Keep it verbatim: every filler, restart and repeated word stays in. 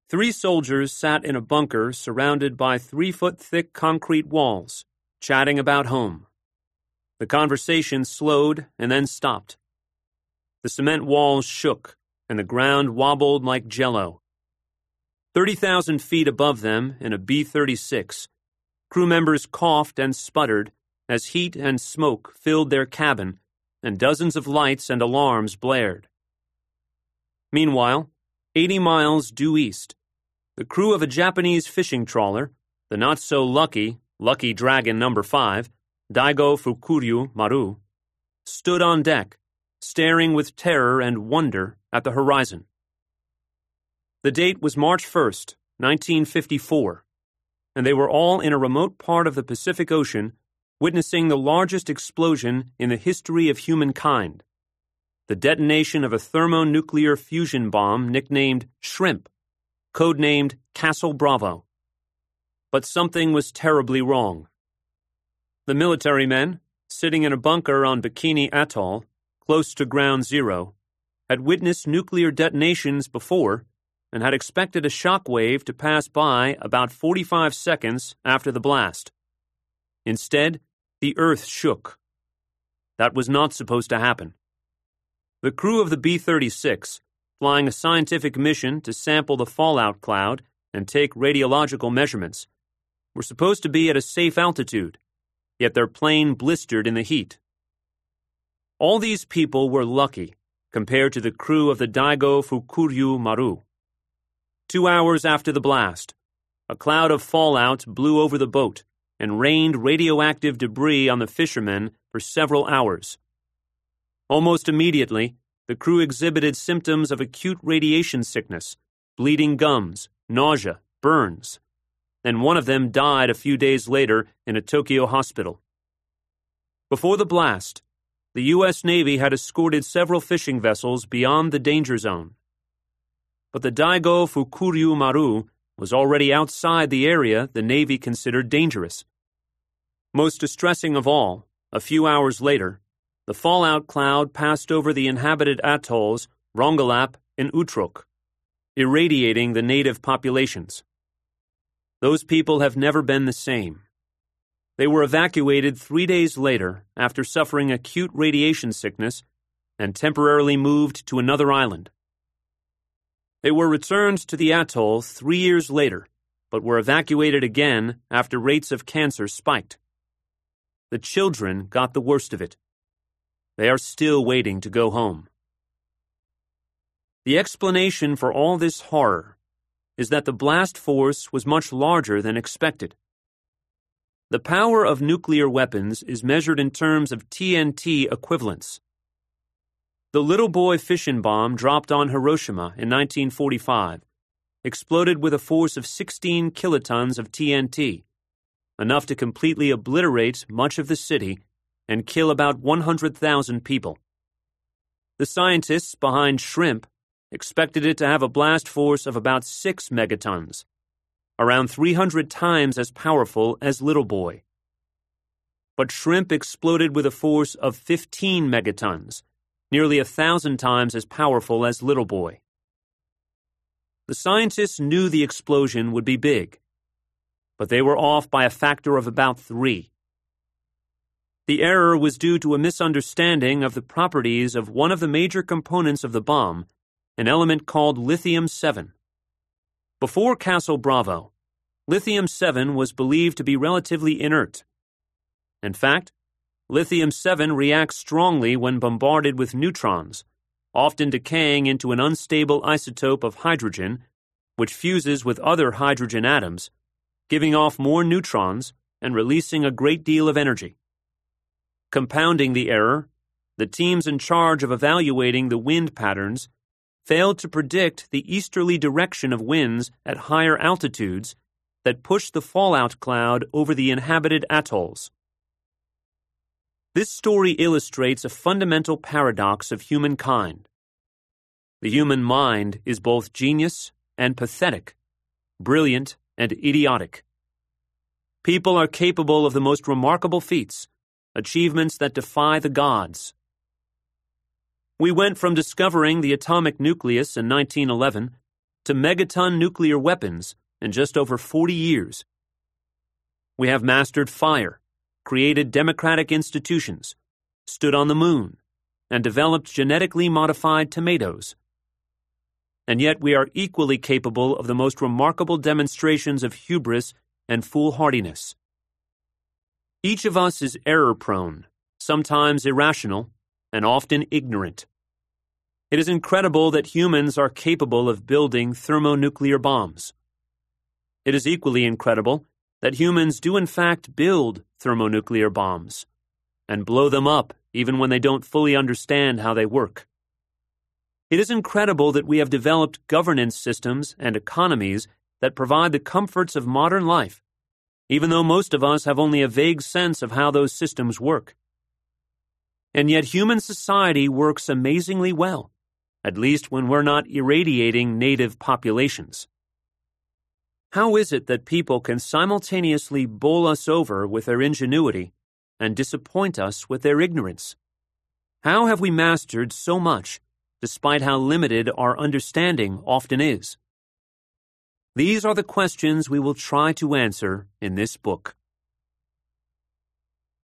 Three soldiers sat in a bunker surrounded by three-foot-thick concrete walls, chatting about home. The conversation slowed and then stopped. The cement walls shook, and the ground wobbled like jello. thirty thousand feet above them, in a B thirty-six, crew members coughed and sputtered as heat and smoke filled their cabin and dozens of lights and alarms blared. Meanwhile, eighty miles due east, the crew of a Japanese fishing trawler, the not-so-lucky Lucky Dragon Number five, Daigo Fukuryu Maru, stood on deck, staring with terror and wonder at the horizon. The date was March first, nineteen fifty-four, and they were all in a remote part of the Pacific Ocean witnessing the largest explosion in the history of humankind, the detonation of a thermonuclear fusion bomb nicknamed Shrimp, codenamed Castle Bravo. But something was terribly wrong. The military men, sitting in a bunker on Bikini Atoll, close to Ground Zero, had witnessed nuclear detonations before and had expected a shock wave to pass by about forty-five seconds after the blast. Instead, the earth shook. That was not supposed to happen. The crew of the B thirty-six, flying a scientific mission to sample the fallout cloud and take radiological measurements, were supposed to be at a safe altitude, yet their plane blistered in the heat. All these people were lucky compared to the crew of the Daigo Fukuryu Maru. Two hours after the blast, a cloud of fallout blew over the boat and rained radioactive debris on the fishermen for several hours. Almost immediately, the crew exhibited symptoms of acute radiation sickness, bleeding gums, nausea, burns, and one of them died a few days later in a Tokyo hospital. Before the blast, the U S Navy had escorted several fishing vessels beyond the danger zone. But the Daigo Fukuryu Maru was already outside the area the Navy considered dangerous. Most distressing of all, a few hours later, the fallout cloud passed over the inhabited atolls Rongelap and Utruk, irradiating the native populations. Those people have never been the same. They were evacuated three days later after suffering acute radiation sickness and temporarily moved to another island. They were returned to the atoll three years later, but were evacuated again after rates of cancer spiked. The children got the worst of it. They are still waiting to go home. The explanation for all this horror is that the blast force was much larger than expected. The power of nuclear weapons is measured in terms of T N T equivalents. The little boy fission bomb dropped on Hiroshima in nineteen forty-five exploded with a force of sixteen kilotons of T N T, enough to completely obliterate much of the city and kill about one hundred thousand people. The scientists behind Shrimp expected it to have a blast force of about six megatons, around three hundred times as powerful as Little Boy. But Shrimp exploded with a force of fifteen megatons, nearly a thousand times as powerful as Little Boy. The scientists knew the explosion would be big, but they were off by a factor of about three. The error was due to a misunderstanding of the properties of one of the major components of the bomb, an element called lithium seven. Before Castle Bravo, lithium seven was believed to be relatively inert. In fact, lithium seven reacts strongly when bombarded with neutrons, often decaying into an unstable isotope of hydrogen, which fuses with other hydrogen atoms, giving off more neutrons and releasing a great deal of energy. Compounding the error, the teams in charge of evaluating the wind patterns failed to predict the easterly direction of winds at higher altitudes that pushed the fallout cloud over the inhabited atolls. This story illustrates a fundamental paradox of humankind. The human mind is both genius and pathetic, brilliant and idiotic. People are capable of the most remarkable feats, achievements that defy the gods. We went from discovering the atomic nucleus in nineteen eleven to megaton nuclear weapons in just over forty years. We have mastered fire, created democratic institutions, stood on the moon, and developed genetically modified tomatoes. And yet we are equally capable of the most remarkable demonstrations of hubris and foolhardiness. Each of us is error-prone, sometimes irrational, and often ignorant. It is incredible that humans are capable of building thermonuclear bombs. It is equally incredible that humans do in fact build thermonuclear bombs and blow them up even when they don't fully understand how they work. It is incredible that we have developed governance systems and economies that provide the comforts of modern life, even though most of us have only a vague sense of how those systems work. And yet human society works amazingly well, at least when we're not irradiating native populations. How is it that people can simultaneously bowl us over with their ingenuity and disappoint us with their ignorance? How have we mastered so much, despite how limited our understanding often is? These are the questions we will try to answer in this book.